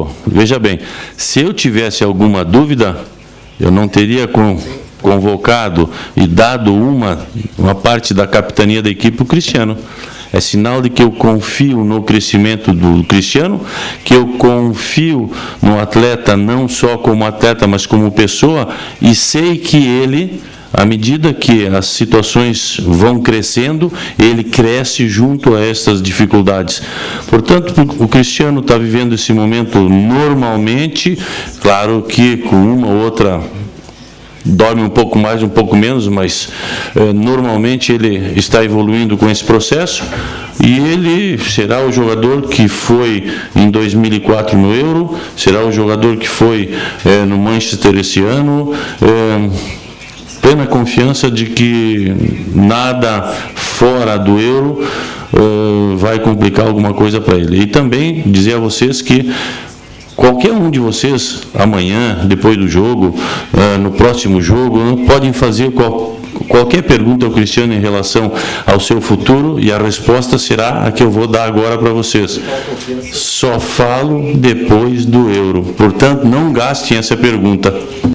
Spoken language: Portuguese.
veja bem, se eu tivesse alguma dúvida, eu não teria convocado e dado uma parte da capitania da equipe para o Cristiano. É sinal de que eu confio no crescimento do Cristiano, que eu confio no atleta não só como atleta, mas como pessoa, e sei que ele, à medida que as situações vão crescendo, ele cresce junto a essas dificuldades. Portanto, o Cristiano está vivendo esse momento normalmente, claro que com uma ou outra dorme um pouco mais, um pouco menos, mas normalmente ele está evoluindo com esse processo, e ele será o jogador que foi em 2004 no Euro, será o jogador que foi no Manchester esse ano, plena confiança de que nada fora do Euro vai complicar alguma coisa para ele. E também dizer a vocês que qualquer um de vocês, amanhã, depois do jogo, no próximo jogo, podem fazer qualquer pergunta ao Cristiano em relação ao seu futuro, e a resposta será a que eu vou dar agora para vocês. Só falo depois do Euro. Portanto, não gastem essa pergunta.